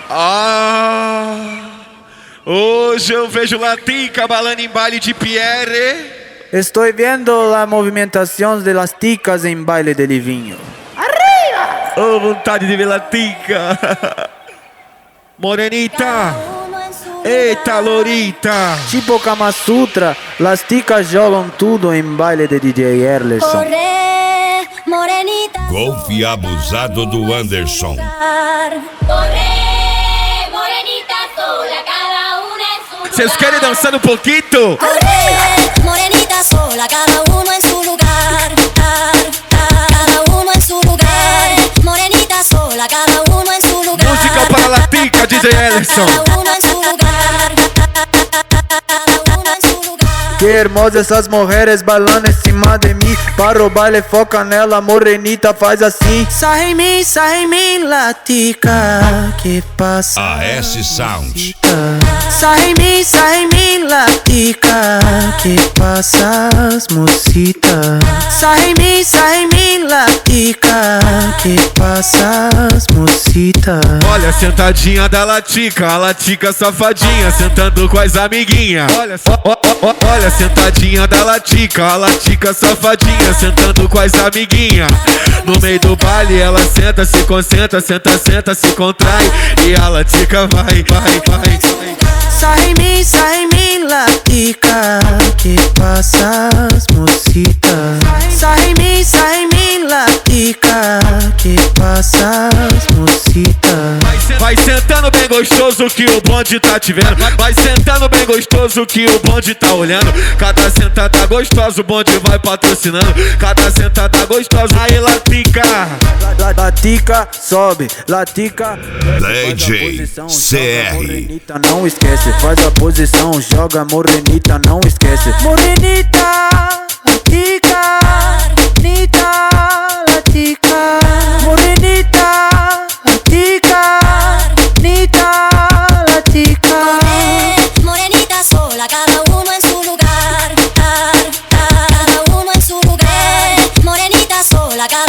Hoje eu vejo Latica balando em baile de Pierre. Estoy viendo la movimentación de las ticas en baile de Livinho. Oh, vontade de ver Latica. Morenita. Eita, Lorita. Tipo Kama Sutra, las ticas jogam tudo em baile de DJ Erlerson. Golfe abusado do Anderson. Vocês querem dançar um pouquinho? Morenita sola, cada uno en su lugar. Cada uno en su lugar. Morenita sola, cada uno en su lugar. Música para Latica, DJ Ellison. Cada uno en su lugar. Cada uno en su lugar. Que hermosas essas mulheres bailando em cima de mim. Para o baile, foca nela, morenita faz assim. Sai em mim, Latica. Que passa? AS Sound. Sai em mim, Latica. Que passa, mocita? Sai em mim, Latica. Que passa, mocita? Olha a sentadinha da Latica, a Latica safadinha, sentando com as amiguinhas. Olha a sentadinha da Latica, a Latica safadinha, sentando com as amiguinhas. No meio do baile ela senta, se concentra, senta, se contrai. E a Latica vai. Sai em mim, Latica. Que passa, mocita? Sai em mim, Latica. Que passa, mocita? Vai sentando bem gostoso que o bonde tá te vendo. Vai sentando bem gostoso que o bonde tá olhando. Cada sentada gostosa o bonde vai patrocinando. Cada sentada gostosa, aí Latica. Latica sobe, Latica. DJ CR. Morenita não esquece, faz a posição, joga morenita, não esquece. Morenita, Latica, Latica, Latica. Morenita, Latica, Latica. Morenita sola, cada uno en su lugar. Cada uno en su lugar. Morenita sola, cada